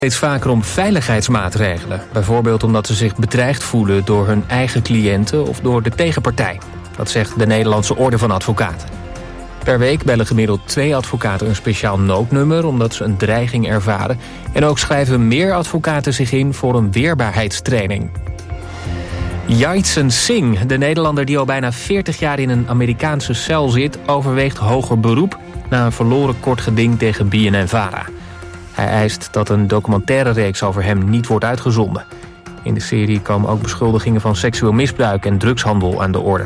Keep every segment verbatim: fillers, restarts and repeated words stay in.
Steeds vaker om veiligheidsmaatregelen. Bijvoorbeeld omdat ze zich bedreigd voelen door hun eigen cliënten of door de tegenpartij. Dat zegt de Nederlandse Orde van Advocaten. Per week bellen gemiddeld twee advocaten een speciaal noodnummer omdat ze een dreiging ervaren. En ook schrijven meer advocaten zich in voor een weerbaarheidstraining. Jaytsen Singh, de Nederlander die al bijna veertig jaar in een Amerikaanse cel zit, overweegt hoger beroep na een verloren kort geding tegen B N N Vara. Hij eist dat een documentaire-reeks over hem niet wordt uitgezonden. In de serie komen ook beschuldigingen van seksueel misbruik en drugshandel aan de orde.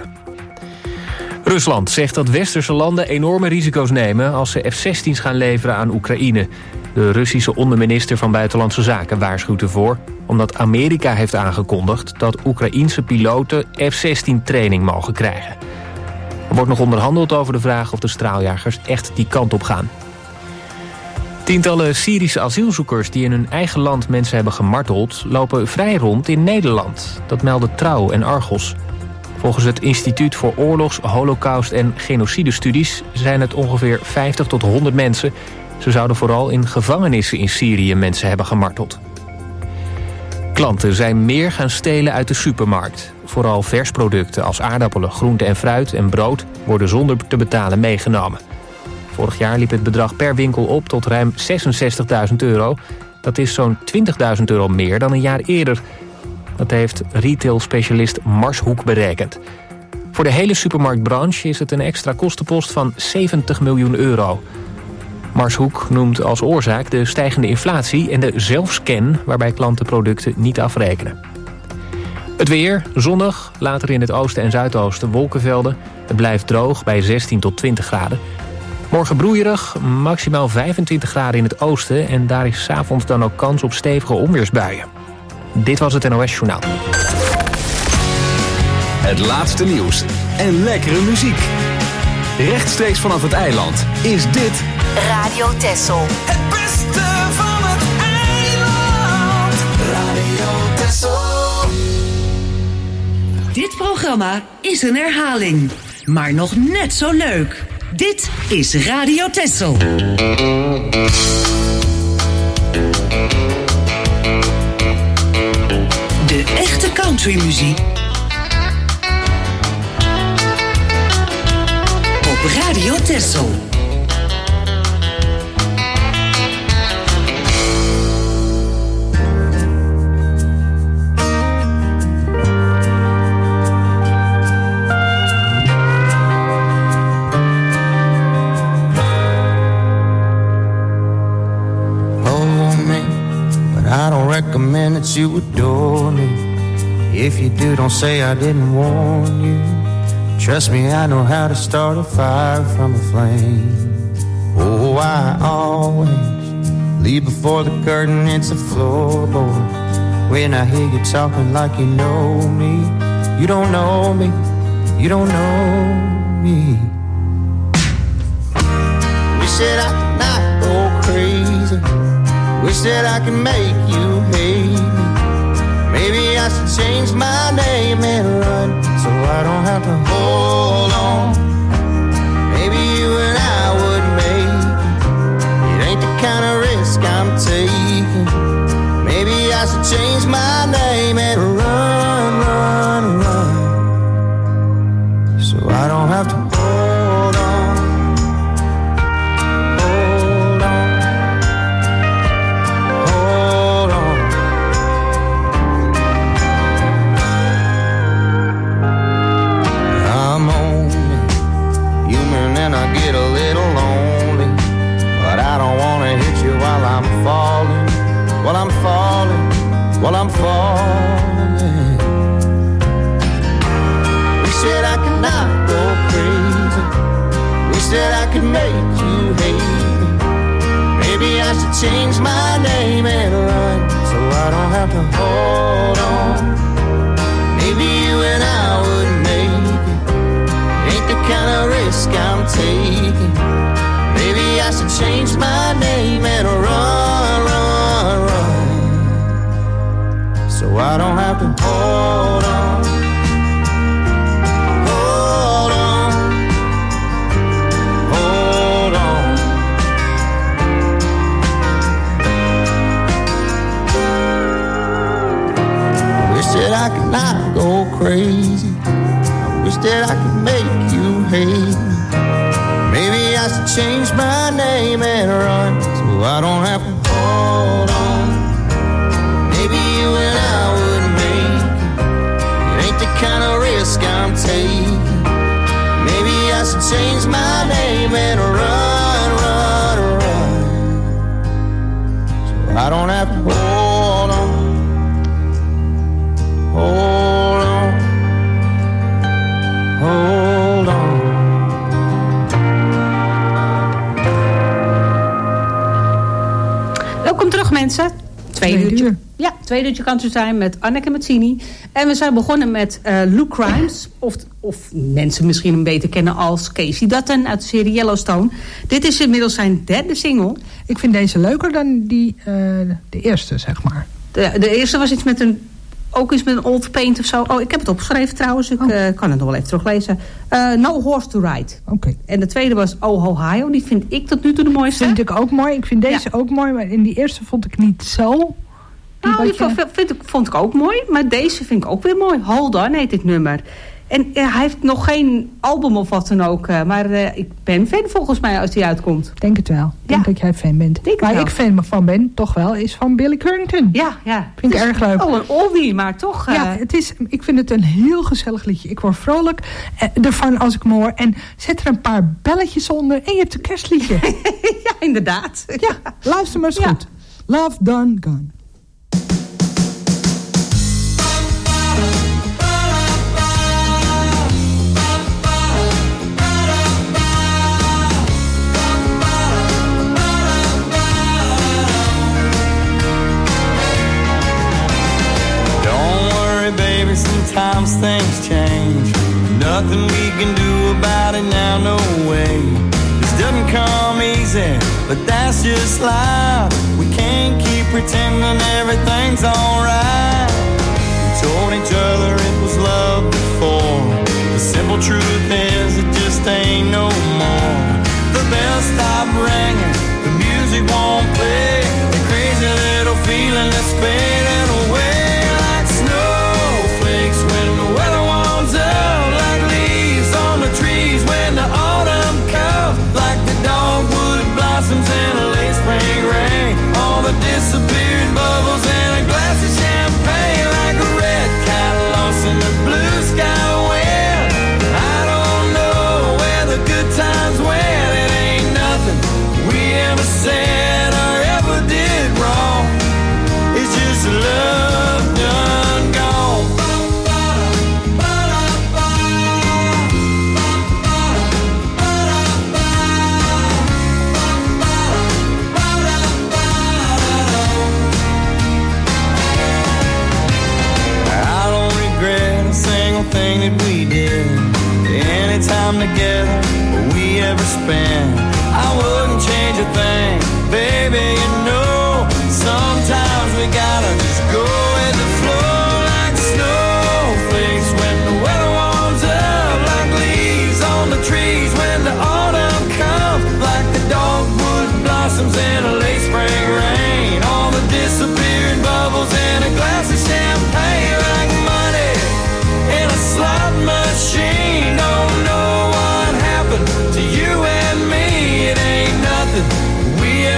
Rusland zegt dat westerse landen enorme risico's nemen als ze F zestien's gaan leveren aan Oekraïne. De Russische onderminister van Buitenlandse Zaken waarschuwt ervoor, omdat Amerika heeft aangekondigd dat Oekraïense piloten F zestien training mogen krijgen. Er wordt nog onderhandeld over de vraag of de straaljagers echt die kant op gaan. Tientallen Syrische asielzoekers die in hun eigen land mensen hebben gemarteld, lopen vrij rond in Nederland. Dat melden Trouw en Argos. Volgens het Instituut voor Oorlogs-, Holocaust- en Genocidestudies zijn het ongeveer vijftig tot honderd mensen. Ze zouden vooral in gevangenissen in Syrië mensen hebben gemarteld. Klanten zijn meer gaan stelen uit de supermarkt. Vooral versproducten als aardappelen, groente en fruit en brood worden zonder te betalen meegenomen. Vorig jaar liep het bedrag per winkel op tot ruim zesenzestigduizend euro. Dat is zo'n twintigduizend euro meer dan een jaar eerder. Dat heeft retail-specialist Marshoek berekend. Voor de hele supermarktbranche is het een extra kostenpost van zeventig miljoen euro. Marshoek noemt als oorzaak de stijgende inflatie en de zelfscan waarbij klanten producten niet afrekenen. Het weer, zonnig, later in het oosten en zuidoosten wolkenvelden. Het blijft droog bij zestien tot twintig graden. Morgen broeierig, maximaal vijfentwintig graden in het oosten en daar is 's avonds dan ook kans op stevige onweersbuien. Dit was het N O S Journaal. Het laatste nieuws en lekkere muziek. Rechtstreeks vanaf het eiland is dit Radio Texel. Het beste van het eiland. Radio Texel. Dit programma is een herhaling, maar nog net zo leuk. Dit is Radio Texel. De echte countrymuziek op Radio Texel. Recommend that you adore me. If you do, don't say I didn't warn you. Trust me, I know how to start a fire from a flame. Oh, I always leave before the curtain, it's a floorboard. When I hear you talking like you know me. You don't know me, you don't know me. Wish that I could not go crazy. Wish that I could make you hate me. Maybe I should change my name and run, so I don't have to hold on. Maybe you and I would make it. It ain't the kind of risk I'm taking. Maybe I should change my name and run, run, run, so I don't have to hold on. While I'm falling, while I'm falling. Wish that I could not go crazy. Wish that I could make you hate me. Maybe I should change my name and run, so I don't have to hold on. Maybe you and I would make it. Ain't the kind of risk I'm taking. Maybe I should change my name and run, run, run, so I don't have to hold on. Hold on. Hold on. I could not go crazy. I wish that I could make you hate me. Maybe I should change my name and run, so I don't have to hold on. Maybe you and I would make it. It ain't the kind of risk I'm taking. Maybe I should change my name and run, run, run, so I don't have to hold on. Hold on. Hold on. Welkom terug, mensen. Tweede Tweede uurtje. uur. Ja, tweede uurtje Country Time met Anneke Mazzini. En we zijn begonnen met uh, Luke Grimes. Of, of mensen misschien hem beter kennen als Casey Dutton uit de serie Yellowstone. Dit is inmiddels zijn derde single. Ik vind deze leuker dan die, uh, de eerste, zeg maar. De, de eerste was iets met een... Ook iets met een old paint of zo. Oh, ik heb het opgeschreven trouwens. Ik oh. uh, kan het nog wel even teruglezen. Uh, No Horse to Ride. Oké. Okay. En de tweede was Oh Ohio. Die vind ik tot nu toe de mooiste. Vind ik ook mooi. Ik vind deze ja. ook mooi. Maar in die eerste vond ik niet zo. Nou, die vond, vind ik, vond ik ook mooi. Maar deze vind ik ook weer mooi. Hold On heet dit nummer. En uh, hij heeft nog geen album of wat dan ook. Uh, maar uh, ik ben fan volgens mij als die uitkomt. Denk het wel. Ik denk ja. dat jij fan bent. Denk Waar wel. ik fan van ben, toch wel, is van Billy Currington. Ja, ja. Vind ik erg leuk. Oh, een oldie, maar toch. Uh... Ja, het is, ik vind het een heel gezellig liedje. Ik word vrolijk uh, ervan als ik hem hoor. En zet er een paar belletjes onder en je hebt een kerstliedje. Ja, inderdaad. Ja, luister maar eens ja. goed. Love Done Gone. Sometimes things change. Nothing we can do about it now, no way. This doesn't come easy, but that's just life. We can't keep pretending everything's alright. We told each other it was love before. The simple truth is it just ain't no more. The bells stop ringing, the music won't play. The crazy little feeling that's fading away. And a late spring rain, all the disappeared bubbles in a glass of champagne, like a red cat lost in the blue sky wind. I don't know where the good times went. It ain't nothing we ever said or ever did wrong. It's just love done gone. Thing that we did, any time together we ever spent, I wouldn't change a thing, baby. You know, sometimes we gotta just go with the flow, like snowflakes when the weather warms up, like leaves on the trees when the autumn comes, like the dogwood blossoms in a late spring rain, all the disappearing bubbles in a glass of champagne, like money in a slot machine. Don't know what happened to you and me. It ain't nothing we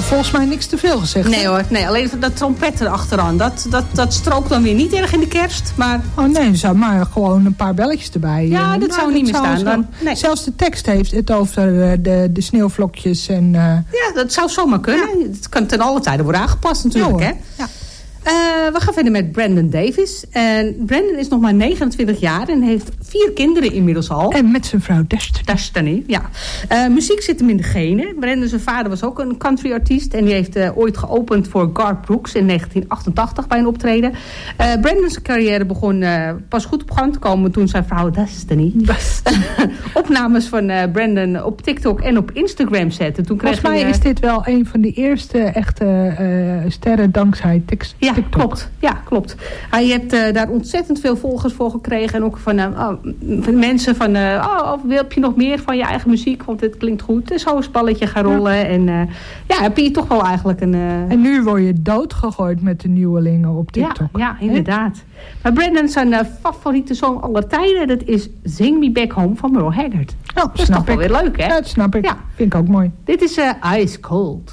volgens mij niks te veel gezegd. Nee hè? hoor, nee, alleen dat trompet erachteraan. Dat, dat, dat strookt dan weer niet erg in de kerst. Maar... Oh nee, zou maar gewoon een paar belletjes erbij. Ja, En, dat zou niet meer staan zo- dan. Nee. Zelfs de tekst heeft het over uh, de, de sneeuwvlokjes. En, uh, Ja, dat zou zomaar kunnen. Het kan ten alle tijde worden aangepast natuurlijk. Ja, hè? hoor. Ja. Uh, we gaan verder met Brandon Davis. En Brandon is nog maar negenentwintig jaar en heeft vier kinderen inmiddels al. En met zijn vrouw Destiny. Destiny, ja. Uh, muziek zit hem in de genen. Brandon, zijn vader, was ook een countryartiest. En die heeft uh, ooit geopend voor Garth Brooks in negentien achtentachtig bij een optreden. Uh, Brandon's carrière begon uh, pas goed op gang te komen toen zijn vrouw Destiny opnames van uh, Brandon op TikTok en op Instagram zette. Toen kreeg Volgens mij hij, uh, is dit wel een van de eerste echte uh, sterren dankzij tik- Ja, TikTok. klopt. Ja, klopt. Hij heeft uh, daar ontzettend veel volgers voor gekregen. En ook van, uh, oh, van mensen van... Uh, oh, wil je nog meer van je eigen muziek? Want het klinkt goed. En zo is het balletje gaan rollen. Ja. En uh, ja, heb je toch wel eigenlijk een... Uh... En nu word je doodgegooid met de nieuwelingen op TikTok. Ja, ja inderdaad. He? Maar Brandon, zijn uh, favoriete song aller tijden... dat is Sing Me Back Home van Merle Haggard. Oh, dat is snap toch wel ik. weer leuk, hè? Ja, dat snap ik. Ja. Vind ik ook mooi. Dit is uh, Ice Cold.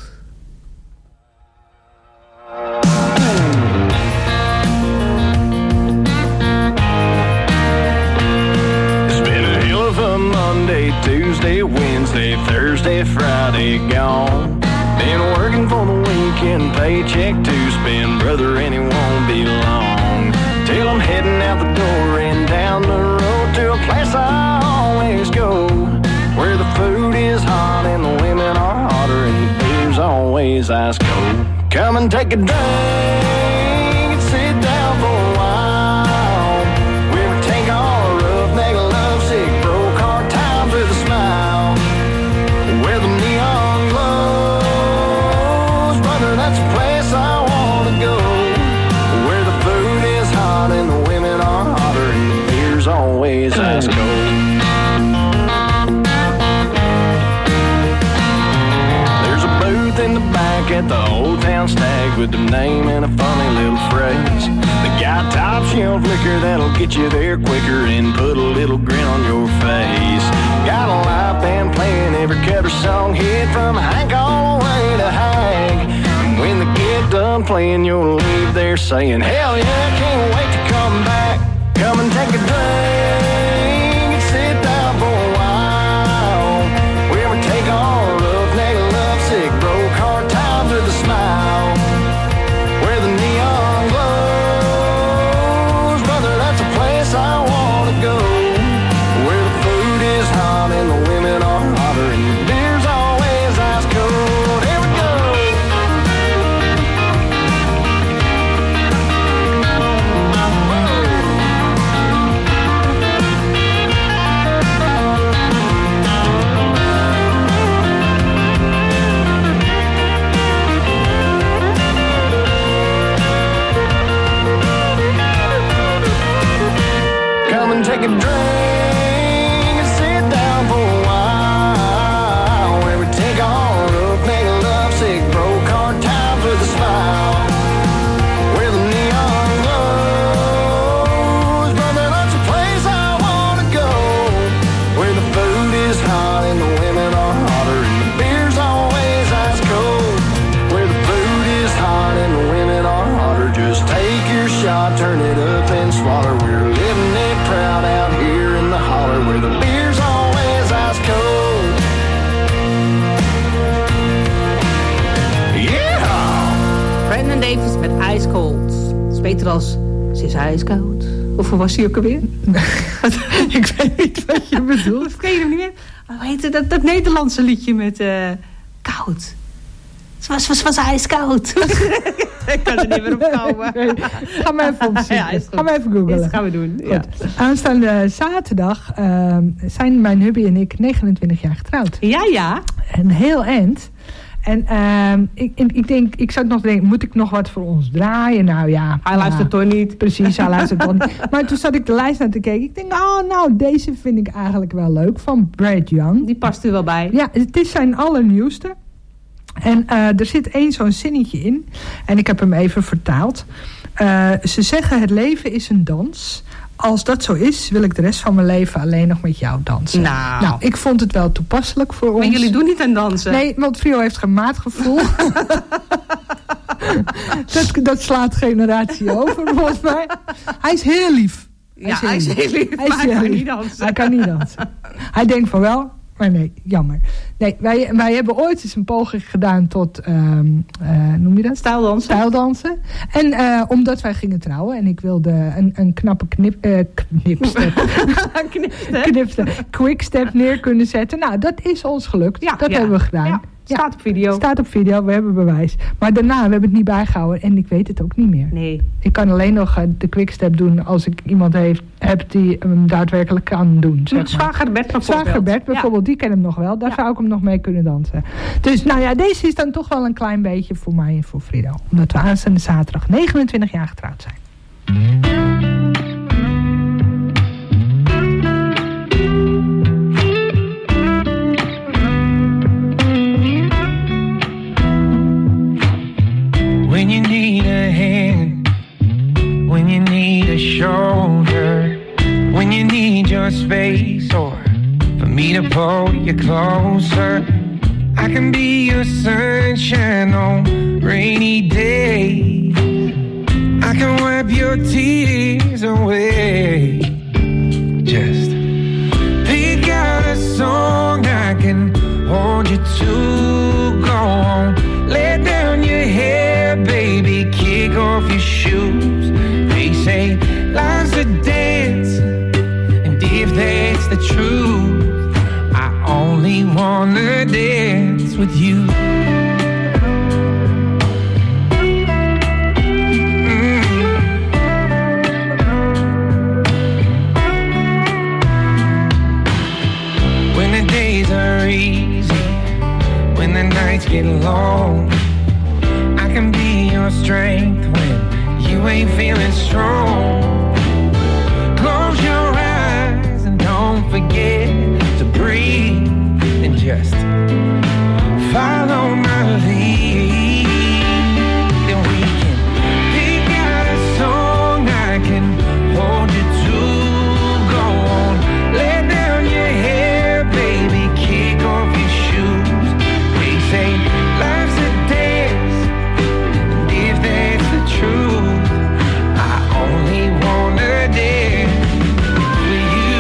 Monday, Tuesday, Wednesday, Thursday, Friday, gone. Been working for the weekend paycheck to spend, brother, and it won't be long till I'm heading out the door and down the road to a place I always go, where the food is hot and the women are hotter and the beer's always ice cold. Come and take a drink and sit down for a while. We'll take all the roughneck, lovesick, broke heart times with a smile. Where the neon glows, brother, that's a place I want to go. Where the food is hot and the women are hotter and the beer's always ice cold. There's a booth in the back at the Old Town Stag with the name and a funny little phrase. They got top shelf liquor that'll get you there quicker and put a little grin on your face. Got a live band playing every cover song hit from Hank all the way to Hank. And when they get done playing, you'll leave there saying, hell yeah, can't wait to come back. Come and take a drink and sit down for a while. Where we take all roughneck, lovesick, broke heart times with a smile. Where the neon glows, brother, that's a place I want to go. Where the food is hot and the women are hotter and the beer's always ice cold. Here we go. Come and take a drink and sit down for a while. Where we take all roughneck, lovesick, broke heart times with a smile. Where the neon glows, brother, that's a place I want to go. Where the food is hot and the women are hotter and the beer's always ice cold. Where the food is hot and the women are hotter, just take your shot, turn it up and swallow. We're living it proud out here in the holler where the beer's always ice cold. Yeah! Brandon Davis met Ice Cold. Dat is beter als ze is ijskoud. Of hoe was hij ook alweer? Ik weet niet wat je bedoelt. Of ken je hem niet meer? Hoe heette dat, dat Nederlandse liedje met uh, koud? Het was, was, was ijskoud. Ik kan er niet meer op komen. Nee, ga maar even opzoeken. Ja, is goed. Ga maar even googlen. Dat gaan we doen. Ja. Aanstaande zaterdag uh, zijn mijn hubby en ik negenentwintig jaar getrouwd. ja, ja. Een heel eind. En uh, ik, ik denk, ik zat nog te denken, moet ik nog wat voor ons draaien? Nou ja. Hij luistert ja, toch niet. Precies, hij luistert toch niet. Maar toen zat ik de lijst naar te kijken. Ik denk, oh nou, deze vind ik eigenlijk wel leuk. Van Brad Young. Die past er wel bij. Ja, het is zijn allernieuwste. En uh, er zit één zo'n zinnetje in. En ik heb hem even vertaald. Uh, ze zeggen het leven is een dans. als dat zo is, wil ik de rest van mijn leven alleen nog met jou dansen. Nou, nou ik vond het wel toepasselijk voor ons. Maar jullie doen niet aan dansen? Nee, want Frio heeft geen maatgevoel. dat, dat slaat generatie over, volgens mij. Hij is heel lief. Hij ja, is heel hij is heel lief, hij, maar is hij kan lief. niet dansen. Hij kan niet dansen. Hij denkt van wel, maar nee, jammer. Nee, wij, wij hebben ooit eens een poging gedaan tot, um, uh, noem je dat? Stijldansen. Stijldansen. En uh, omdat wij gingen trouwen en ik wilde een, een knappe knip, uh, knipstep, Knipstep. knipstep, quickstep neer kunnen zetten. Nou, dat is ons gelukt. Ja, dat ja. hebben we gedaan. Ja, staat op video. Staat op video, we hebben bewijs. Maar daarna, we hebben het niet bijgehouden en ik weet het ook niet meer. Nee. Ik kan alleen nog uh, de quickstep doen als ik iemand heeft, heb die hem daadwerkelijk kan doen. Zeg maar. Zwager Bert bijvoorbeeld. Zwager Bert bijvoorbeeld, ja. Die ken hem nog wel. Daar ja. zou ik hem nog mee kunnen dansen. Dus nou ja, deze is dan toch wel een klein beetje voor mij en voor Frido. Omdat we aanstaande zaterdag negenentwintig jaar getrouwd zijn. When you need a hand, when you need a shoulder, when you need your space, or for me to pull you closer, I can be your sunshine on rainy days. I can wipe your tears away. Just pick out a song I can hold you to. Go on, let down your hair, baby, kick off your shoes. They say life's a dance, and if that's the truth, I only wanna dance with you. Get long, I can be your strength when you ain't feeling strong. Close your eyes and don't forget to breathe and just follow my lead. Then we can pick out a song I can hold you to. Go on, let down your hair, baby, kick off your shoes. Say life's a dance, and if that's the truth, I only wanna dance with you.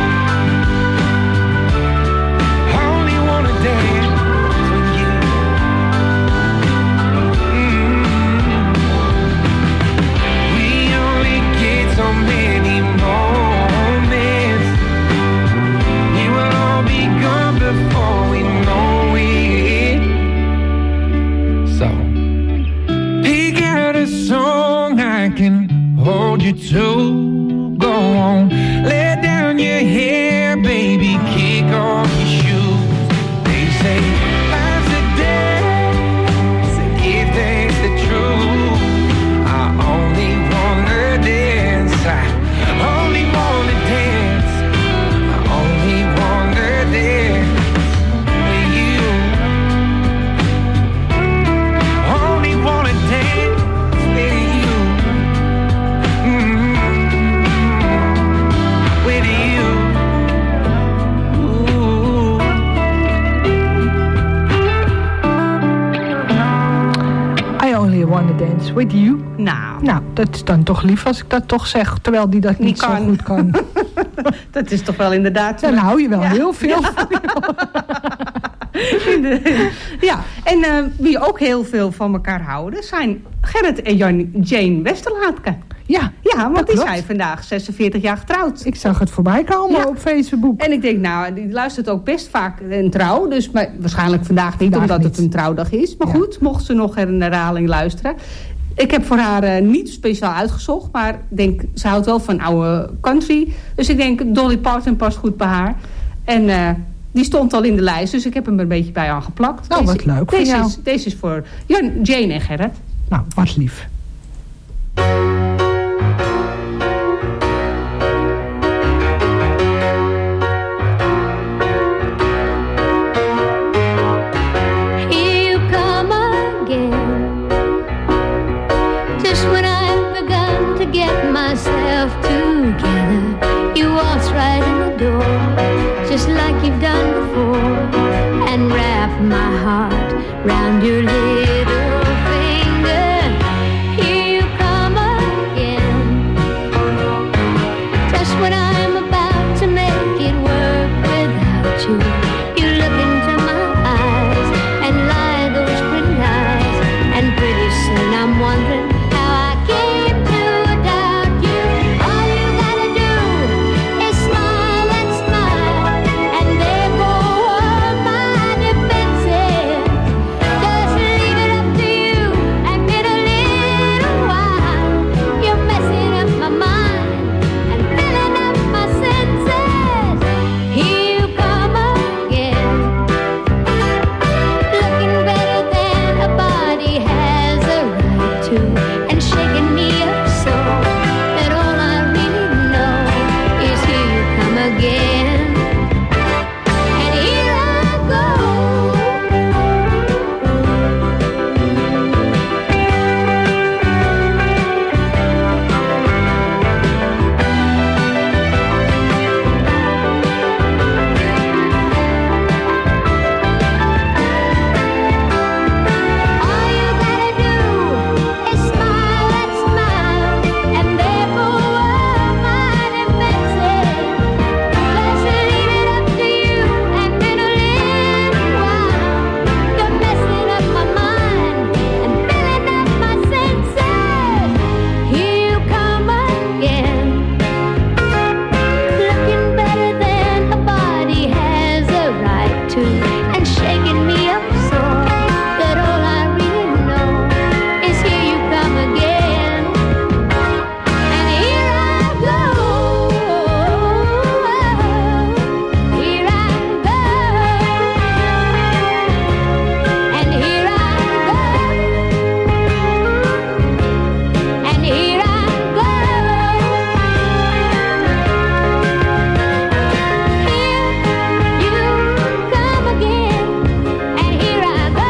Only wanna dance with you. Mm-hmm. We only get so many moments. You will all be gone before we know it. So, pick out a song I can hold you to. Go on, let down your hair, baby, kick off your shoes. They say life's a dance, and if that's the truth, I only wanna dance. I only wanna dance. I only wanna dance with you. Only wanna dance with you. Mm-hmm. With you. Ooh. I only wanna dance with you. Nou, Nou, dat is dan toch lief als ik dat toch zeg, terwijl die dat niet, Niet zo kan. goed kan. dat is toch wel inderdaad... Dan hou je wel Ja. heel veel van. Ja, en uh, wie ook heel veel van elkaar houden zijn Gerrit en Jan, Jane Westerlaatke. Ja, Ja, want dat die klopt. zijn vandaag zesenveertig jaar getrouwd. Ik zag het voorbij komen Ja. op Facebook. En ik denk, nou, die luistert ook best vaak een trouw. Dus maar waarschijnlijk vandaag niet, Vandaag omdat niet. het een trouwdag is. Maar Ja. goed, mocht ze nog een herhaling luisteren. Ik heb voor haar uh, niet speciaal uitgezocht. Maar ik denk, ze houdt wel van oude country. Dus ik denk, Dolly Parton past goed bij haar. En uh, die stond al in de lijst. Dus ik heb hem er een beetje bij aangeplakt. Nou, wat leuk van deze jou. Is, deze is voor Jan, Jane en Gerrit. Nou, wat lief. Here you come again, just when I've begun to get myself together, you waltz right in the door, just like you've done before, and wrap my heart round your little finger. Here you come again, just when I'm about to make it work without you. You look into my eyes and lie those pretty lies, and pretty soon I'm wondering how I came to doubt you. All you gotta do is smile and smile, and there go all my defenses. Just leave it up to you, and in a little while you're messing up my mind and filling up my senses. Here you come again, looking better than a body has a right to, and shaking me up so that all I really know is here you come again, and here I go. All you gotta do is smile and smile, and there go all my defenses. Just leave it up to you, and in a little while you're messing up my mind and filling up my senses. Here you come again, looking better than a body has a right to, and shaking me up so that all I really know is here you come again, and here I go, here I go, and here I go, and here I go. Here you come again, and here I go.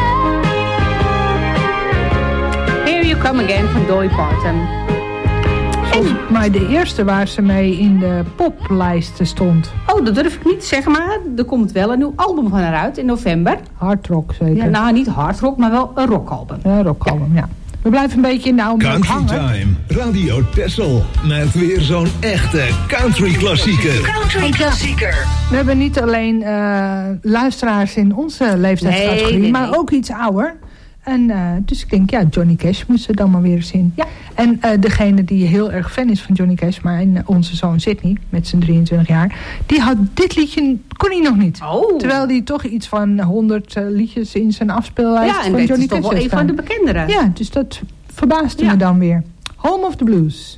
Here You Come Again van Dolly Parton. Volgens mij de eerste waar ze mee in de poplijsten stond. Oh, dat durf ik niet te zeggen, maar er komt wel een nieuw album van haar uit in november. Hardrock zeker. Ja, nou, niet hardrock, maar wel een rockalbum. Ja, rockalbum, ja. We blijven een beetje in de oude melk Country hangen. Time, Radio Texel. Met weer zo'n echte country klassieker. Country klassieker. We hebben niet alleen eh, luisteraars in onze leeftijdscategorie, Nee, nee, maar nee. ook iets ouder. En eh, dus ik denk, ja, Johnny Cash moest er dan maar weer eens in. Ja. En eh, degene die heel erg fan is van Johnny Cash, maar en, onze zoon Sydney, met zijn drieëntwintig jaar, die had dit liedje, kon hij nog niet. Oh. Terwijl hij toch iets van honderd uh, liedjes in zijn afspeellijst Ja, en van dit Johnny is toch Cash wel heeft een van staan. de bekendere. Ja, dus dat verbaasde Ja. me dan weer. Home of the Blues.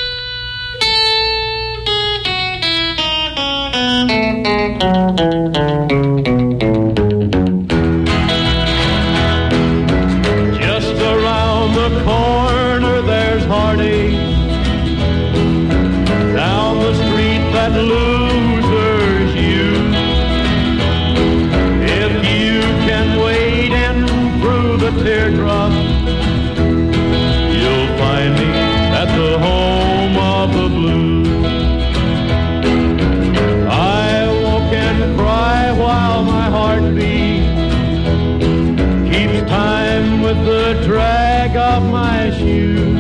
Just around the corner there's heartache. Down the street that losers you. If you can wade in through the teardrops, you'll find me at the home of the blues. I walk and cry while my heart beats, keeps time with the drag of my shoes.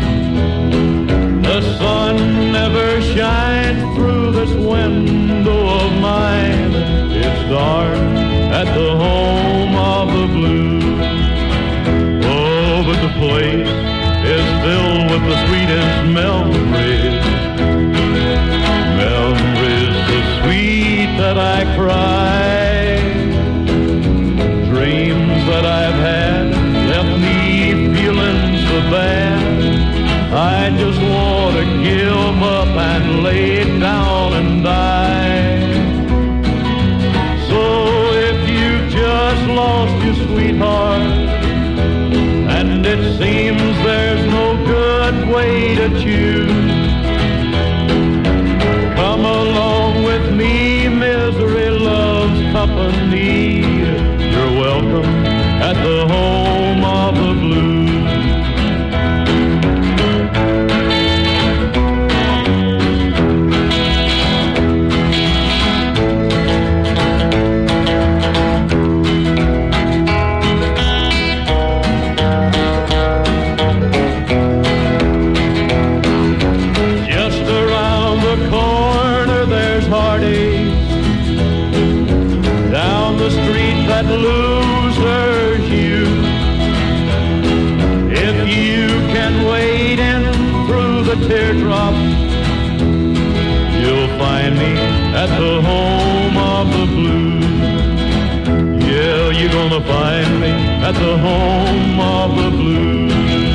The sun never shines through this window of mine. It's dark at the home of the blues. Oh, but the place is filled with the sweetest memories. Memories so sweet that I cry. Dreams that I've had left me feeling so bad. I just want to give up and lay down and die. So if you've just lost your sweetheart, and it seems there's no good way to choose, come along with me, misery loves company. You're welcome at the home of the blues. the teardrops. You'll find me at the home of the blues. Yeah, you're gonna find me at the home of the blues.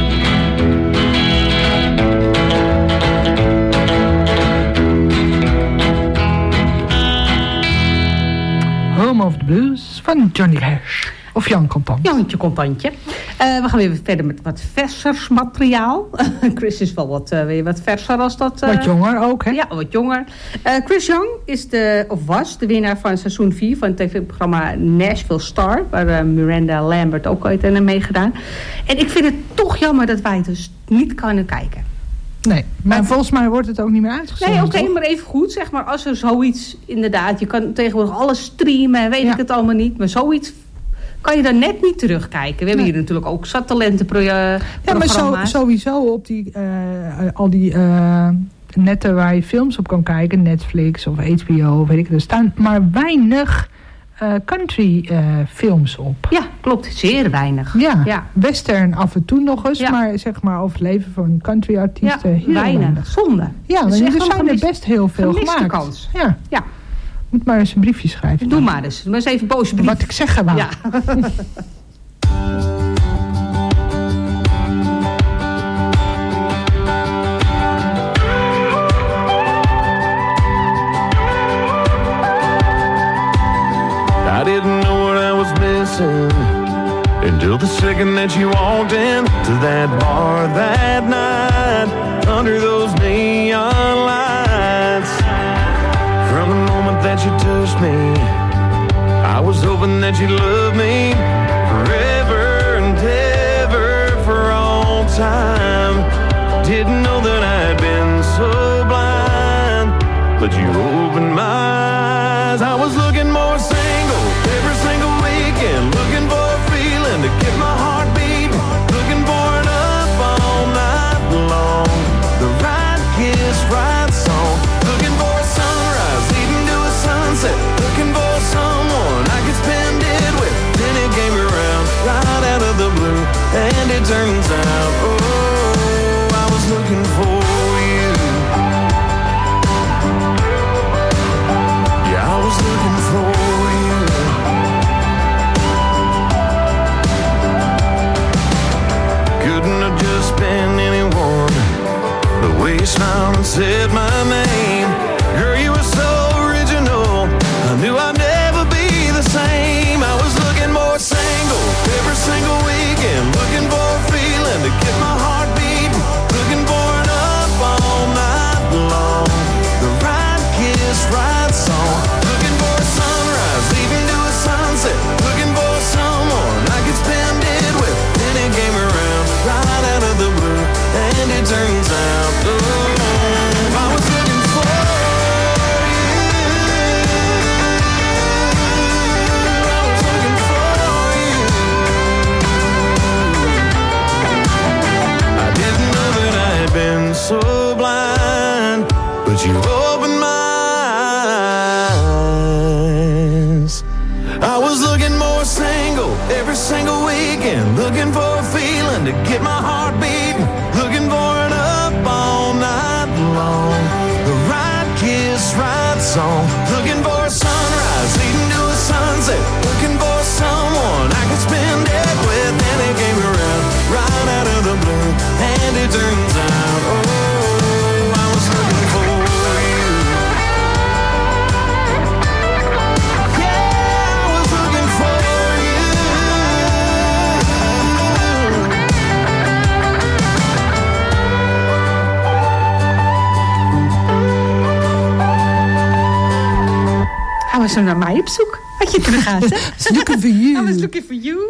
Home of the Blues van Johnny Cash. Of Jan Contant. Jantje Contantje. Uh, we gaan weer verder met wat versers materiaal. Chris is wel wat, uh, weer wat verser als dat. Uh, wat jonger ook, hè? Ja, wat jonger. Uh, Chris Young is de, of was de winnaar van seizoen vier van het tv-programma Nashville Star. Waar uh, Miranda Lambert ook ooit aan meegedaan. En ik vind het toch jammer dat wij dus niet kunnen kijken. Nee, maar, maar volgens mij wordt het ook niet meer uitgezonden. Nee, oké, okay, maar even goed, zeg maar, als er zoiets, inderdaad, je kan tegenwoordig alles streamen, weet ja. ik het allemaal niet, maar zoiets kan je dan net niet terugkijken. We hebben nee. hier natuurlijk ook satellentenprogramma's. Ja, maar zo, sowieso op die, uh, al die uh, netten waar je films op kan kijken, Netflix of H B O, weet ik het, er staan maar weinig Uh, country uh, films op. Ja, klopt. Zeer weinig. Ja, ja. Western af en toe nog eens, ja. maar zeg maar over het leven van country artiesten ja, heel weinig. weinig. Zonde. Ja, dus er zijn er best heel veel gemaakt. Kans. Ja. ja. Moet maar eens een briefje schrijven. Doe maar eens. Maar eens even een boze brief. Wat ik zeggen wou. Ja. I didn't know what I was missing until the second that you walked in to that bar that night under those neon lights. From the moment that you touched me, I was hoping that you'd love me forever and ever for all time. Didn't know that I'd been so blind, but you opened my eyes. I was looking more single every single weekend, looking for a feeling to get my heart beating, looking for it up all night long, the right kiss, right song, looking for a sunrise, even to a sunset, looking for someone I could spend it with. Then it came around right out of the blue, and it turns out, oh, I was looking for you. Yeah, I was looking for you. Couldn't have just been anyone. The way you smiled and said my name, girl, you were so original. I knew I'd never be the same. I was looking more single every single weekend, looking for a feeling to get my heart beating, looking for it up all night long, the right kiss, right song, looking for a sunrise, leading to a sunset, looking for someone I could spend it with. Then it came around right out of the blue, and it turns out, oh, I was looking for been so blind, but you opened my eyes. I was looking more single every single weekend, looking for a feeling to get my heart beating, looking for it up all night long, the right kiss, right song, looking for a sunrise leading to a sunset, looking for someone I could spend it with. Then it came around right out of the blue, and it turns out, oh, I was looking for you. Yeah, I was looking for you. Hij was er naar mij op zoek. Had je het kunnen gaan, hè? I was looking for you. I was looking for you.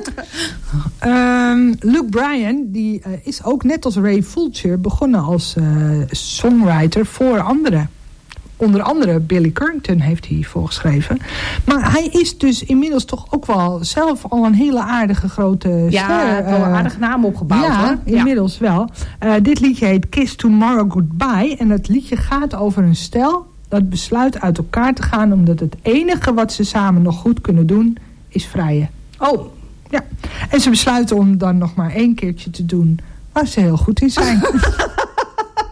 um, Luke Bryan, die uh, is ook net als Ray Fulcher begonnen als uh, songwriter voor anderen. Onder andere Billy Currington heeft hij voorgeschreven. Maar hij is dus inmiddels toch ook wel zelf al een hele aardige grote ja, ster. Ja, wel een uh, aardige naam opgebouwd. Ja, hoor. inmiddels ja. wel. Uh, dit liedje heet Kiss Tomorrow Goodbye. En het liedje gaat over een stel dat besluit uit elkaar te gaan, omdat het enige wat ze samen nog goed kunnen doen is vrijen. Oh. Ja. En ze besluiten om dan nog maar één keertje te doen waar ze heel goed in zijn.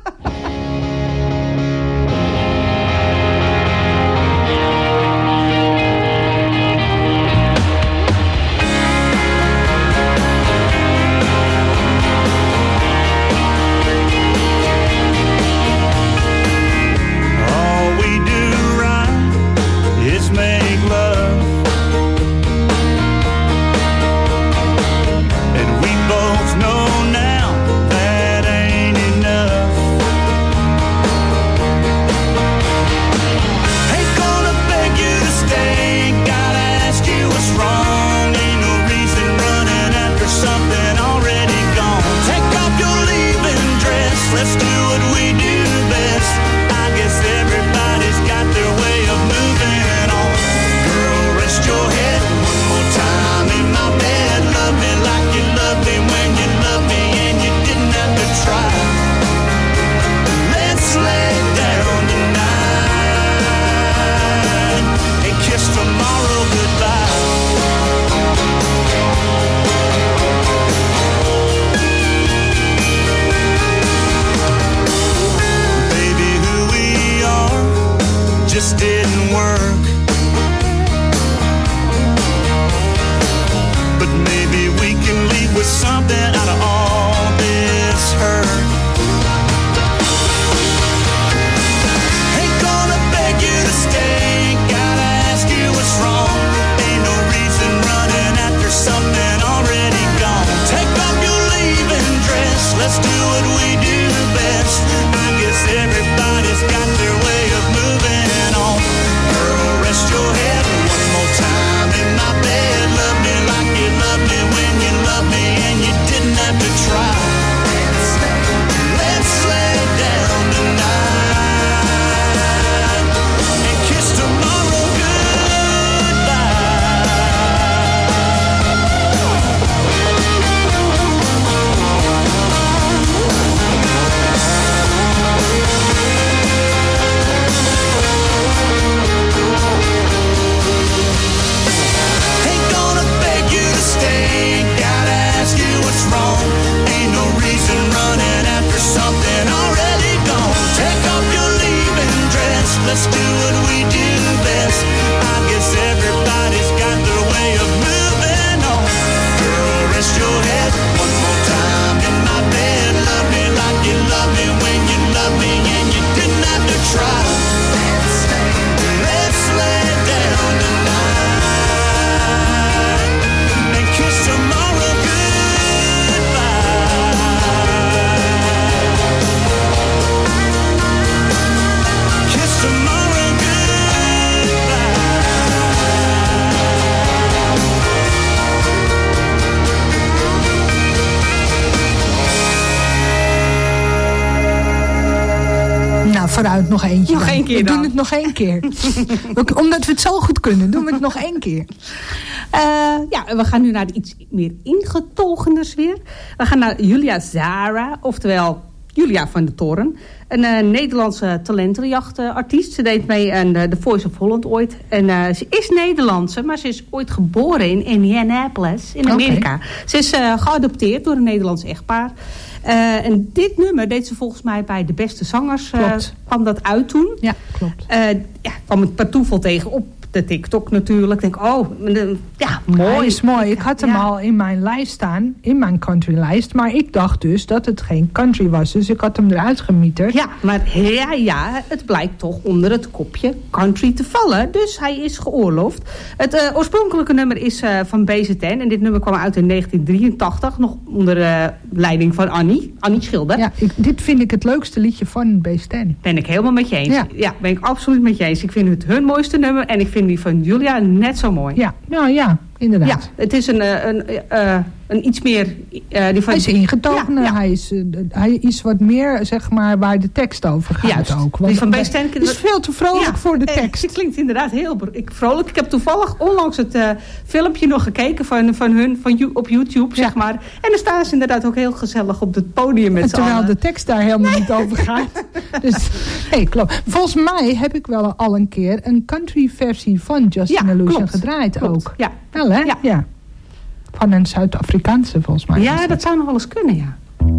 vooruit, nog eentje. Nog dan. één keer We dan. doen het nog één keer. Ook omdat we het zo goed kunnen, doen we het nog één keer. Uh, ja, we gaan nu naar de iets meer ingetogeners weer. We gaan naar Julia Zara, oftewel Julia van der Toren. Een uh, Nederlandse talentenjachtartiest. Ze deed mee aan uh, The Voice of Holland ooit. En uh, ze is Nederlandse, maar ze is ooit geboren in Indianapolis in Amerika. Okay. Ze is uh, geadopteerd door een Nederlands echtpaar. Uh, en dit nummer deed ze volgens mij bij De Beste Zangers. Uh, kwam dat uit toen. Ja, klopt. Uh, ja, kwam het per toeval tegen op de TikTok natuurlijk. Ik denk, oh, ja, mooi. Hij is mooi. Ik had hem ja. al in mijn lijst staan, in mijn countrylijst. Maar ik dacht dus dat het geen country was. Dus ik had hem eruit gemieterd. Ja, maar ja, ja, het blijkt toch onder het kopje country te vallen. Dus hij is geoorloofd. Het uh, oorspronkelijke nummer is uh, van B Z N. En dit nummer kwam uit in negentien drieëntachtig. Nog onder uh, leiding van Annie. Annie Schilder. Ja, ik, dit vind ik het leukste liedje van B Z N. Ben ik helemaal met je eens. Ja, ja ben ik absoluut met je eens. Ik vind het hun mooiste nummer. En ik vind die van Julia net zo mooi. Ja, nou ja, inderdaad. Ja, het is een, een, uh, een iets meer... Uh, die van... Hij is ingetogen. Ja, ja. Hij, is, uh, hij is wat meer, zeg maar, waar de tekst over gaat. Juist. Ook. Want die van het is veel te vrolijk ja, voor de tekst. Het klinkt inderdaad heel ik, vrolijk. Ik heb toevallig onlangs het uh, filmpje nog gekeken van, van hun van, op YouTube, zeg maar. En dan staan ze inderdaad ook heel gezellig op het podium met z'n allen. Terwijl de tekst daar helemaal nee. niet over gaat. Dus, hey, klopt. Volgens mij heb ik wel al een keer een country versie van Justin ja, Illusion klopt. gedraaid klopt. ook. Ja. Wel hè? Ja. ja. Van een Zuid-Afrikaanse volgens mij. Ja, dat. dat zou nog wel eens kunnen, ja.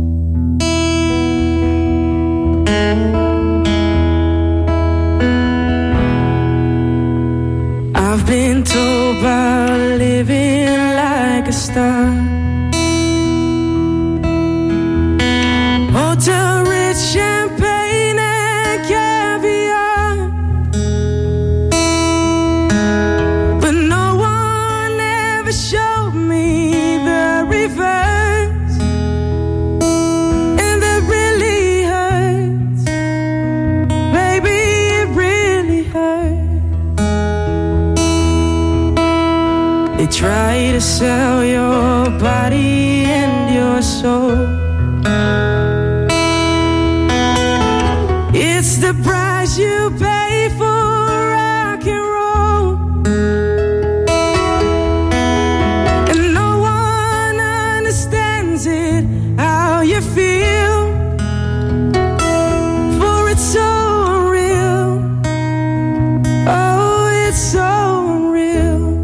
I've been told about living like a star. Hotel rich champagne and caviar. But no one ever showed me the reverse. And that really hurts. Baby, it really hurts. They try to sell your body and your soul. It's the price you pay for rock and roll. And no one understands it, how you feel. For it's so unreal. Oh, it's so unreal.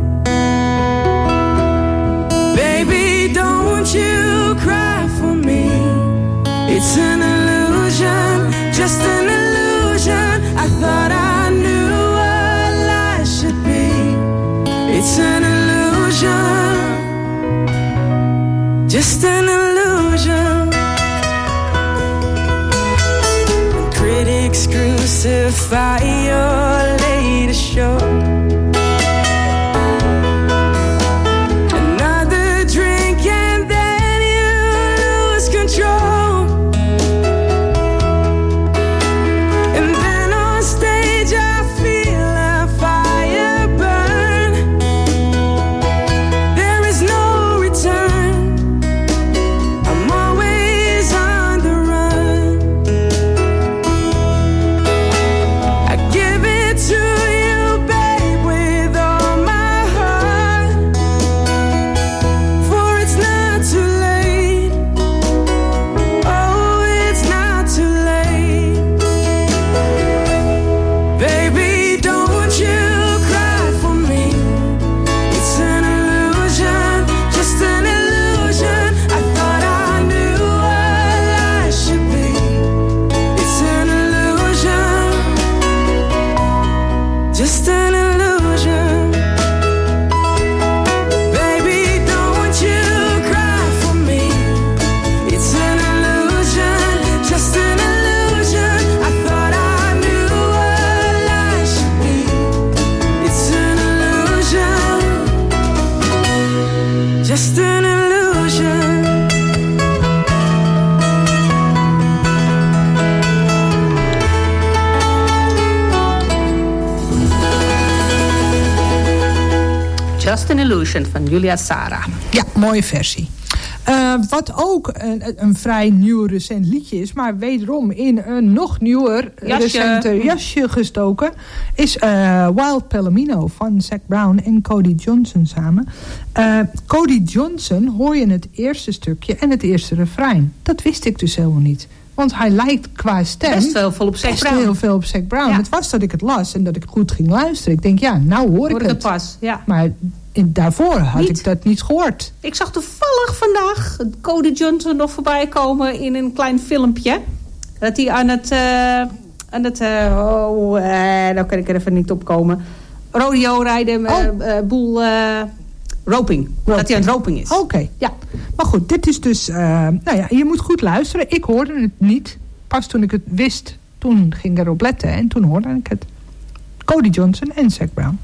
Baby, don't you cry for me. It's an illusion, just an illusion. I thought I knew what life should be. It's an illusion, just an illusion. Critics crucify your latest show. Another drink and then you lose control. Just an Illusion van Julia Zara. Ja, mooie versie. Uh, wat ook een, een vrij nieuw recent liedje is, maar wederom in een nog nieuwer jasje. recenter jasje gestoken, is uh, Wild Palomino van Zac Brown en Cody Johnson samen. Uh, Cody Johnson hoor je het eerste stukje en het eerste refrein. Dat wist ik dus helemaal niet. Want hij lijkt qua stem best wel veel op Zac best Brown. heel veel op Zac Brown. Ja. Het was dat ik het las en dat ik goed ging luisteren. Ik denk, ja, nou hoor ik Hoor ik het. het pas, ja. Maar in, daarvoor had Niet. ik dat niet gehoord. Ik zag toevallig vandaag Cody Johnson nog voorbij komen in een klein filmpje. Dat hij aan het... Uh, aan het uh, oh, uh, nou kan ik er even niet op komen. Rodeo rijden, uh, Oh. uh, boel... Uh, roping. roping. Dat hij aan het roping is. Oké, okay, ja. Maar goed, dit is dus... Uh, nou ja, je moet goed luisteren. Ik hoorde het niet. Pas toen ik het wist, toen ging ik erop letten. En toen hoorde ik het. Cody Johnson en Zac Brown.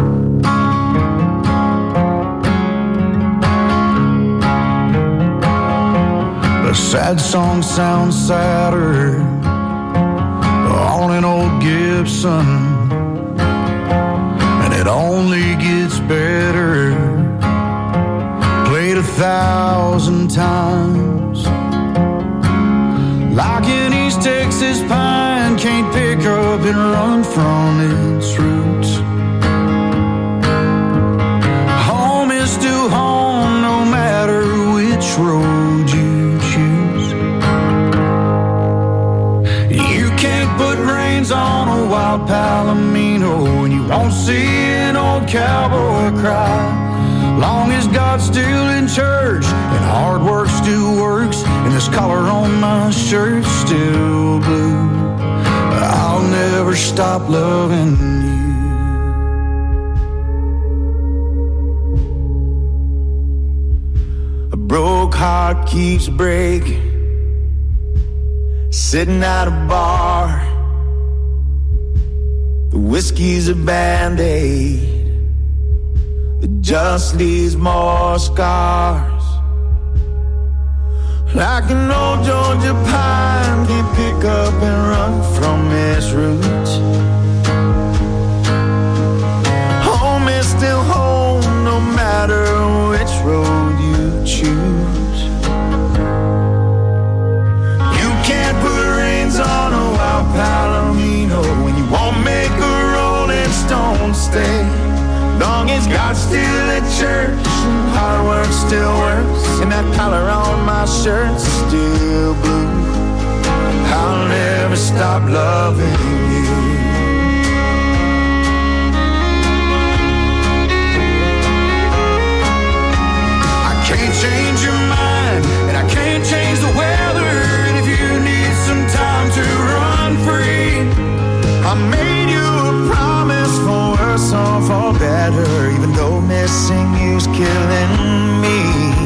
A sad song sounds sadder on an old Gibson, and it only gets better, played a thousand times. Like an East Texas pine, can't pick up and run from its roots. Home is still home, no matter which road you choose. You can't put reins on a wild Palomino, and you won't see an old cowboy cry. Long as God's still in church and hard work still works, and this collar on my shirt's still blue, I'll never stop loving you. A broke heart keeps breaking, sitting at a bar. The whiskey's a Band-Aid, it just leaves more scars. Like an old Georgia pine, can't pick up and run from its roots. Home is still home, no matter which road you choose. You can't put reins on a wild Palomino when you won't make a rolling stone stay. Long as God's still at church, hard work still works, and that collar on my shirt's still blue, I'll never stop loving you. I can't change your mind, and I can't change the weather, and if you need some time to run free, I made you a promise for worse or for better, even though missing you's killing me.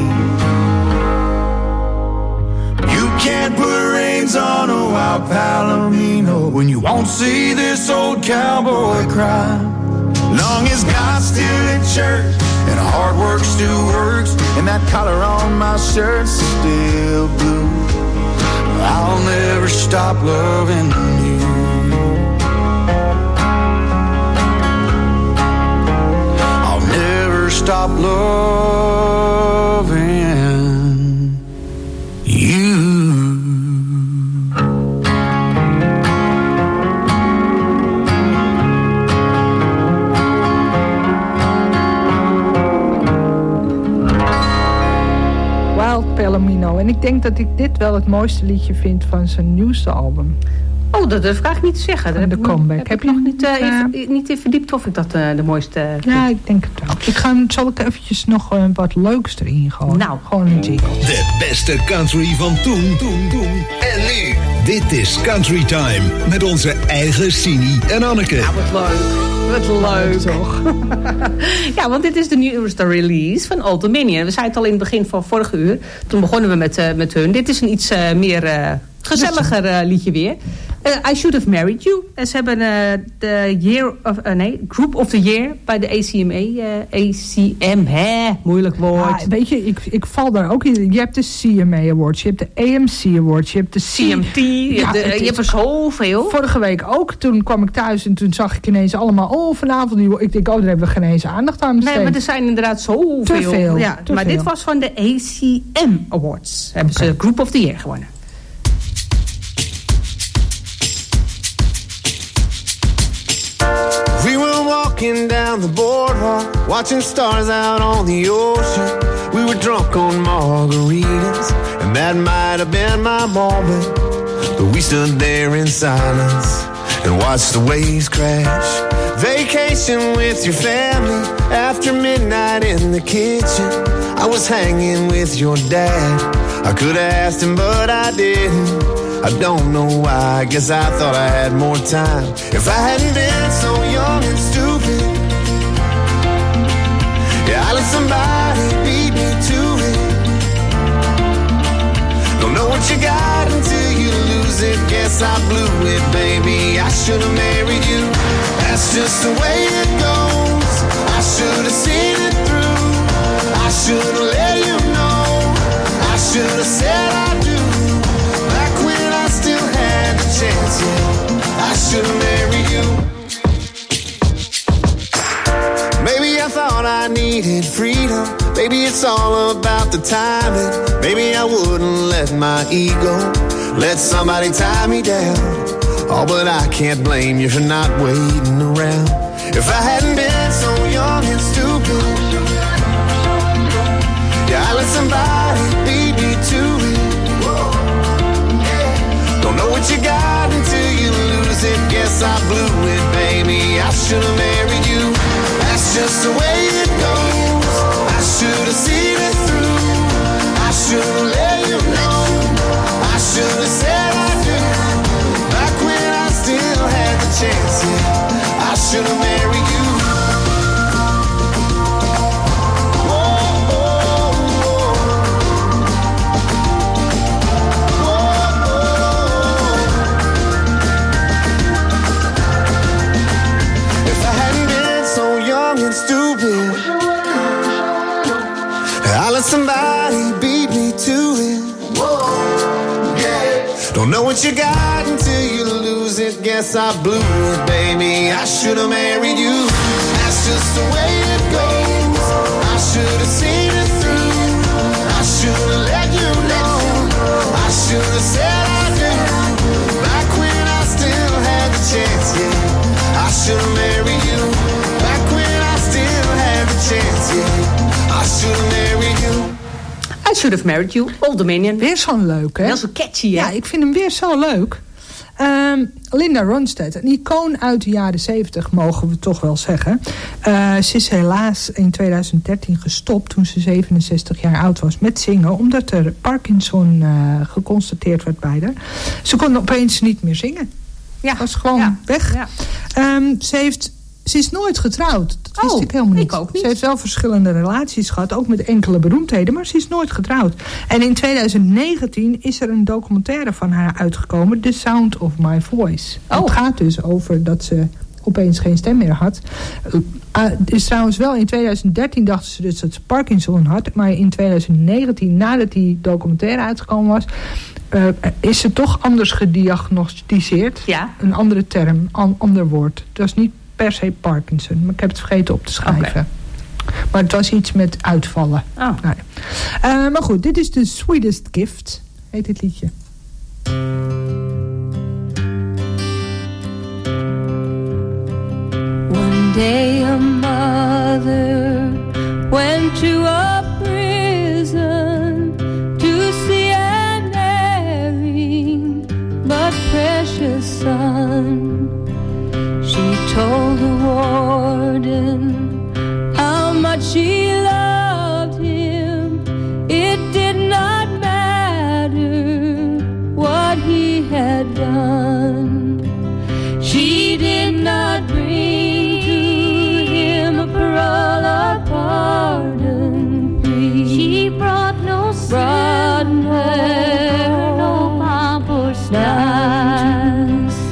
You can't put reins on a wild Palomino when you won't see this old cowboy cry. Long as God's still in church and hard work still works, and that collar on my shirt's still blue, I'll never stop loving you. Stop loving you. Wild Palomino. En ik denk dat ik dit wel het mooiste liedje vind van zijn nieuwste album. Oh, dat durf ik eigenlijk niet te zeggen. Daar de heb comeback. Heb, heb ik je nog niet, uh, uh, in, niet in verdiept of ik dat uh, de mooiste uh, Ja, ik denk het wel. Ik ga, zal ik eventjes nog uh, wat leuks erin gooien. Nou. Gewoon een jingle. De beste country van toen, toen, toen en nu. Dit is Country Time met onze eigen Sini en Anneke. Ja, wat leuk. Wat leuk. Toch? Ja, want dit is de nieuwste release van Old Dominion. We zeiden het al in het begin van vorige uur. Toen begonnen we met, uh, met hun. Dit is een iets uh, meer uh, gezelliger uh, liedje weer. Uh, Uh, I Should Have Married You. En ze hebben uh, de year of, uh, nee, Group of the Year bij de A C M A. Uh, A C M, hè, moeilijk woord. Ja, weet je, ik, ik val daar ook in. Je hebt de C M A Awards, je hebt de A M C Awards, je hebt de C... C M T, ja, de, je hebt er zoveel. Vorige week ook, toen kwam ik thuis en toen zag ik ineens allemaal... Oh, vanavond, die, ik denk, oh, daar hebben we geen eens aandacht aan besteed. Nee, maar er zijn inderdaad zoveel. Te veel. Ja, te maar veel. dit was van de A C M Awards. Hebben Okay. ze Group of the Year gewonnen. We were walking down the boardwalk, watching stars out on the ocean. We were drunk on margaritas, and that might have been my moment. But we stood there in silence and watched the waves crash. Vacation with your family after midnight in the kitchen. I was hanging with your dad. I could have asked him, but I didn't. I don't know why, I guess I thought I had more time. If I hadn't been so young and stupid, yeah, I let somebody beat me to it. Don't know what you got until you lose it. Guess I blew it, baby, I should have married you. That's just the way it goes. I should have seen it through. I should have let you know. I should have said I do. Still had the chance, yeah. I should have married you. Maybe I thought I needed freedom. Maybe it's all about the timing. Maybe I wouldn't let my ego let somebody tie me down. Oh, but I can't blame you for not waiting around. If I hadn't been so young and stupid, yeah, I let somebody beat me to it. Don't know what you got until you lose it. Guess I blew it, baby, I should have married you. That's just the way it goes. I should have seen it through. I should have let you know. I should have said I do. Back when I still had the chance, yeah. I should have married you. Stupid, I let somebody beat me to it. Whoa, yeah. Don't know what you got until you lose it. Guess I blew it, baby, I should have married you. That's just the way it goes. I should have seen it through. I should have let you know. I should have said I do. Back when I still had the chance, yeah. I should have married you. Back when I still had the chance, yeah. I should have married you. I Should Have Married You, Old Dominion. Weer zo'n leuk, hè? Wel zo catchy, hè? Ja, ik vind hem weer zo leuk. Um, Linda Ronstadt, een icoon uit de jaren zeventig, mogen we toch wel zeggen. Uh, ze is helaas in tweeduizend dertien gestopt toen ze zevenenzestig jaar oud was met zingen, omdat er Parkinson uh, geconstateerd werd bij haar. Ze kon opeens niet meer zingen. Ja, was gewoon ja. weg. Ja. Um, ze heeft... Ze is nooit getrouwd. Dat wist oh, ik helemaal niet. Ik ook niet. Ze heeft wel verschillende relaties gehad, ook met enkele beroemdheden, maar ze is nooit getrouwd. En in tweeduizend negentien is er een documentaire van haar uitgekomen, The Sound of My Voice. Oh. Het gaat dus over dat ze opeens geen stem meer had. Uh, het is trouwens wel in tweeduizend dertien dachten ze dus dat ze Parkinson had, maar in tweeduizend negentien, nadat die documentaire uitgekomen was, Uh, is ze toch anders gediagnosticeerd. Ja. Een andere term, een ander woord. Dat is niet per se Parkinson, maar ik heb het vergeten op te schrijven. Okay. Maar het was iets met uitvallen. Oh. Nou, ja. uh, maar goed, dit is The Sweetest Gift, heet dit liedje. One day a mother went to a prison to see an erring but precious son. She told the warden how much she loved him. It did not matter what he had done. She did not bring to him a parole or pardon plea. She brought no silver, no pomp or style.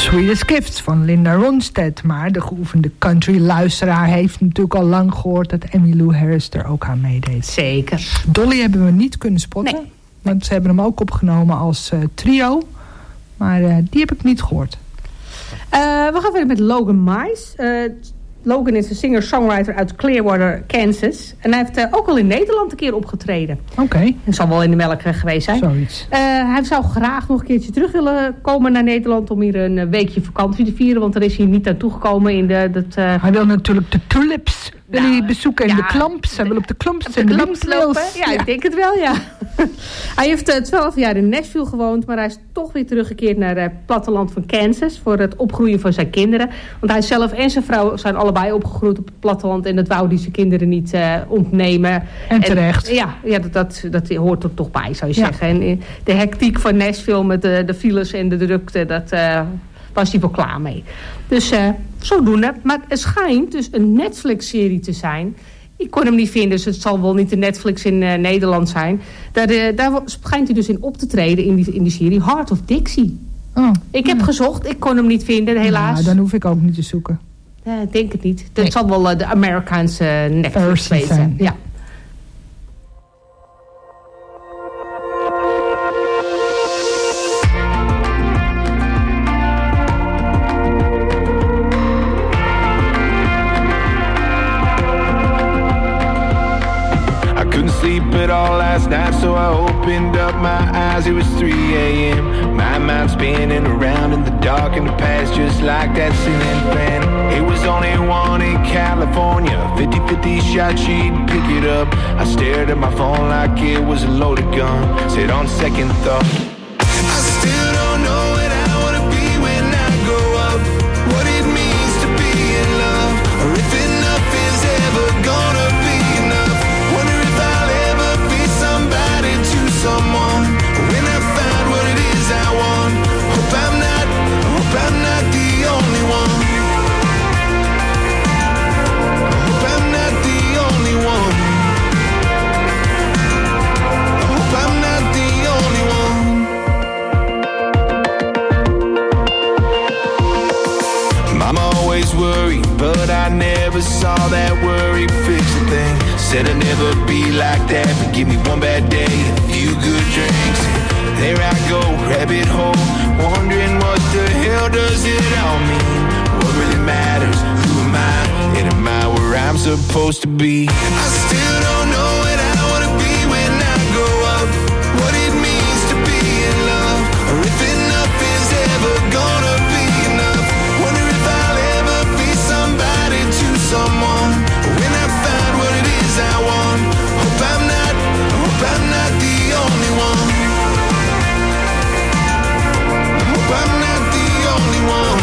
Sweetest Gifts van Linda Ronstadt. Maar de geoefende country-luisteraar heeft natuurlijk al lang gehoord dat Emmylou Harris er ook aan meedeed. Zeker. Dolly hebben we niet kunnen spotten. Nee. Want ze hebben hem ook opgenomen als uh, trio. Maar uh, die heb ik niet gehoord. Uh, we gaan verder met Logan Mize. Uh, Logan is een singer-songwriter uit Clearwater, Kansas. En hij heeft uh, ook al in Nederland een keer opgetreden. Oké. Okay. Hij zal wel in de melk uh, geweest zijn. Zoiets. Uh, hij zou graag nog een keertje terug willen komen naar Nederland om hier een uh, weekje vakantie te vieren. Want er is hij niet naartoe gekomen in de... Dat, uh... Hij wil natuurlijk de tulips wil nou, hij bezoeken en ja, de klamps. Hij wil op de klamps en de, de klamps lopen. Ja, ja, ik denk het wel, ja. Hij heeft uh, twaalf jaar in Nashville gewoond, maar hij is toch weer teruggekeerd naar het platteland van Kansas voor het opgroeien van zijn kinderen. Want hij zelf en zijn vrouw zijn allebei opgegroeid op het platteland en dat wou hij zijn kinderen niet uh, ontnemen. En terecht. En, ja, ja dat, dat, dat hoort er toch bij, zou je ja. zeggen. En de hectiek van Nashville met de, de files en de drukte, dat uh, was hij wel klaar mee. Dus uh, zodoende. Maar het schijnt dus een Netflix-serie te zijn. Ik kon hem niet vinden, dus het zal wel niet de Netflix in uh, Nederland zijn. Daar, uh, daar schijnt hij dus in op te treden in die, in die serie Heart of Dixie. Oh, ik heb ja. gezocht, ik kon hem niet vinden, helaas. Nou, dan hoef ik ook niet te zoeken. Uh, ik denk het niet. Dat nee. zal wel uh, de Amerikaanse uh, Netflix zijn. Ja. Sleep at all last night, so I opened up my eyes. It was three a.m. My mind spinning around in the dark in the past, just like that ceiling fan. It was only one in California, fifty-fifty shot, she'd pick it up. I stared at my phone like it was a loaded gun. Said on second thought, I still don't know what I wanna be when I grow up. What it means to be in love, or if enough is ever gonna be enough. Wonder if I'll ever be somebody to someone when I find what it is I want. Hope I'm not, hope I'm not the only one. Hope I'm not the only one. Hope I'm not the only one. Mama always worried, but I never saw that worry fix a thing. Said I'd never be like that, but give me one bad day, a few good drinks, and there I go, rabbit hole, wondering what the hell does it all mean? What really matters? Who am I? And am I where I'm supposed to be? I still don't know what I wanna be when I grow up. What it means to be in love, or if enough is ever gonna be enough. Wonder if I'll ever be somebody to someone when I find what it is I want. Hope I'm not, hope I'm not the only one. Hope I'm not the only one.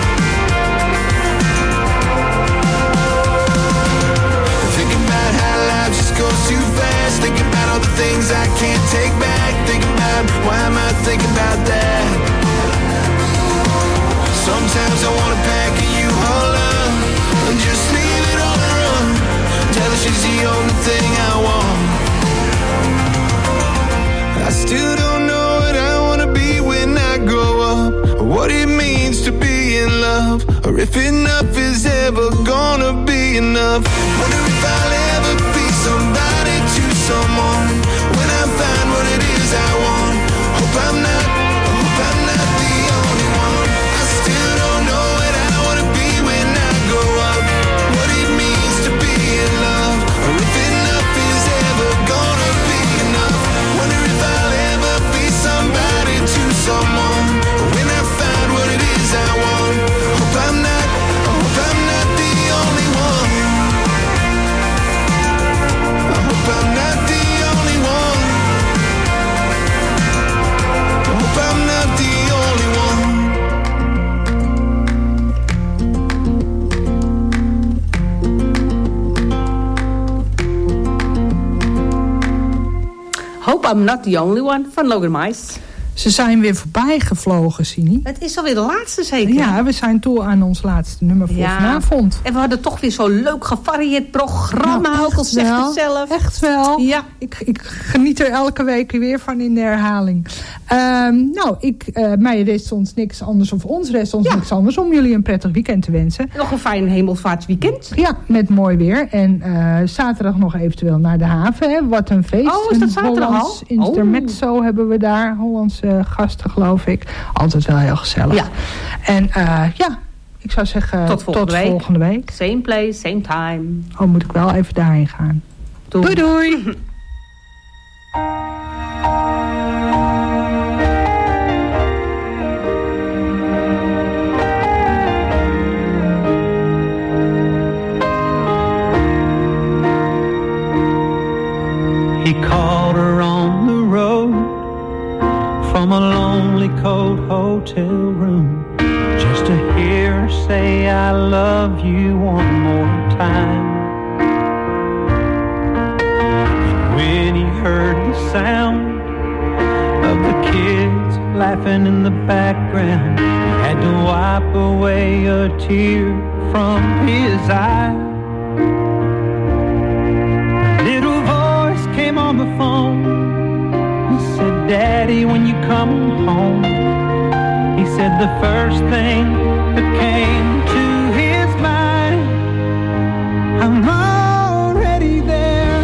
Thinking about how life just goes too fast. Thinking about all the things I can't take back. Thinking about why am I thinking about that? Sometimes I wanna pack and you all up and just leave it on the run. Jealous is the only thing I want. I still don't know what I wanna be when I grow up, or what it means to be in love, or if enough is ever gonna be enough. Wonder if I'll ever be somebody to someone when I find what it is I want. Hope I'm not, hope I'm not the only one. I still don't know what I wanna be when I grow up, what it means to be in love, or if enough is ever gonna be enough. Wonder if I'll ever be somebody to someone when I find what it is I want. Hope I'm not, hope I'm not the only one. I hope I'm not the only one. I hope I'm not the only one. Hope I'm Not The Only One van Logan Mize. Ze zijn weer voorbij gevlogen, Sini. Het is alweer de laatste zeker? Ja, we zijn toe aan ons laatste nummer voor ja. vanavond. En we hadden toch weer zo'n leuk gevarieerd programma. Nou, ook al zegt het zelf. Echt wel. Ja. Ik, ik geniet er elke week weer van in de herhaling. Um, nou, ik, uh, mij rest ons niks anders, of ons rest ons ja. niks anders, om jullie een prettig weekend te wensen. Nog een fijn hemelvaartsweekend. Ja, met mooi weer. En uh, zaterdag nog eventueel naar de haven. Hè. Wat een feest. Oh, is dat zaterdag al? Hollands intermezzo oh. hebben we daar. Hollandse uh, gasten, geloof ik. Altijd wel heel gezellig. Ja. En uh, ja, ik zou zeggen tot volgende, tot week. volgende week. Same place, same time. Oh, moet ik wel even daarheen gaan. Doei, doei. doei. He called her on the road from a lonely cold hotel room just to hear her say I love you one more time. And when he heard the sound of the kids laughing in the background, he had to wipe away a tear from his eye. Came on the phone. He said, Daddy, when you come home. He said the first thing that came to his mind, I'm already there.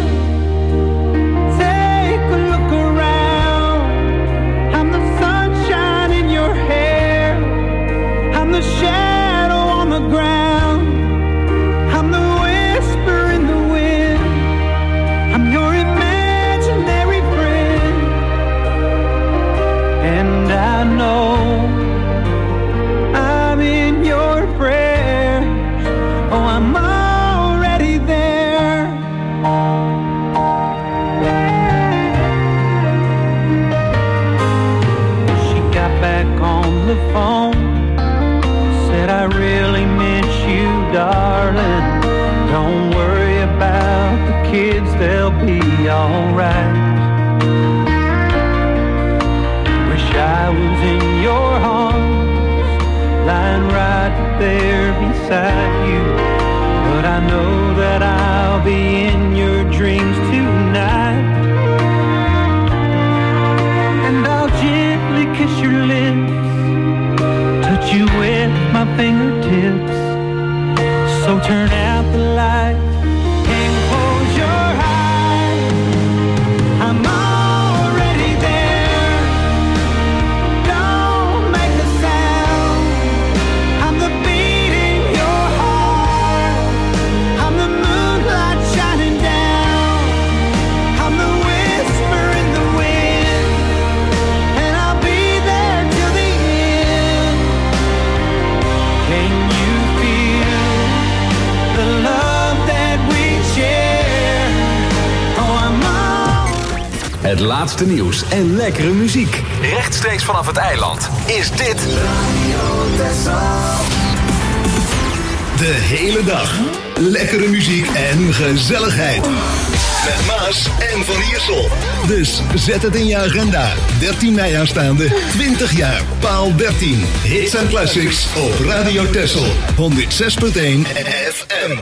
Take a look around. I'm the sunshine in your hair. I'm the shadow on the ground. I'm the whisper in the wind. I'm your imaginary friend, and I know I'm in your prayers. Oh, I'm already there. She got back on the phone, said I really miss you, darling. Don't worry about the kids, they'll be alright. Wish I was in your arms, lying right there beside you. But I know that I'll be in your dreams tonight. And I'll gently kiss your lips, touch you with my fingertips. So turn out the light and close your eyes. I'm already there. Don't make a sound. I'm the beat in your heart. I'm the moonlight shining down. I'm the whisper in the wind, and I'll be there till the end. Can you feel the love that we share? Oh, I'm all... Het laatste nieuws en lekkere muziek. Rechtstreeks vanaf het eiland is dit de hele dag. Lekkere muziek en gezelligheid. Met Maas en Van Iersel. Dus zet het in je agenda. dertien mei aanstaande, twintig jaar, paal dertien. Hits en classics op Radio Texel. honderd zes punt één F M.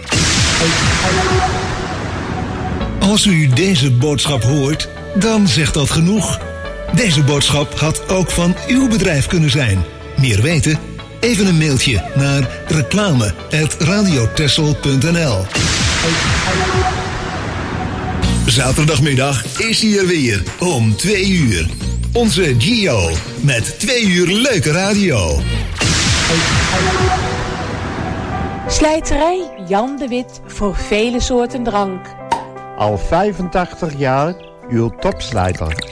Als u deze boodschap hoort, dan zegt dat genoeg. Deze boodschap had ook van uw bedrijf kunnen zijn. Meer weten? Even een mailtje naar reclame apenstaartje radiotexel punt n l. Zaterdagmiddag is hij er weer om twee uur. Onze Gio met twee uur leuke radio. Slijterij Jan de Wit voor vele soorten drank. Al vijfentachtig jaar uw topslijter.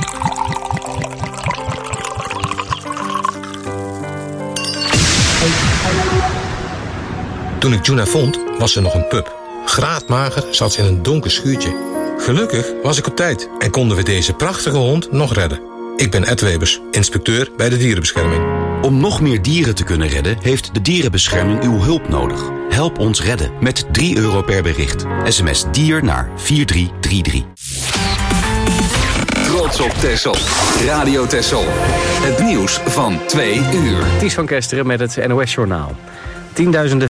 Toen ik Juna vond, was ze nog een pup. Graadmager zat ze in een donker schuurtje. Gelukkig was ik op tijd en konden we deze prachtige hond nog redden. Ik ben Ed Webers, inspecteur bij de dierenbescherming. Om nog meer dieren te kunnen redden, heeft de dierenbescherming uw hulp nodig. Help ons redden met drie euro per bericht. S M S dier naar vier drie drie drie. trots op Texel. Radio Texel. Het nieuws van twee uur. Ties van Kesteren met het N O S-journaal. Tienduizenden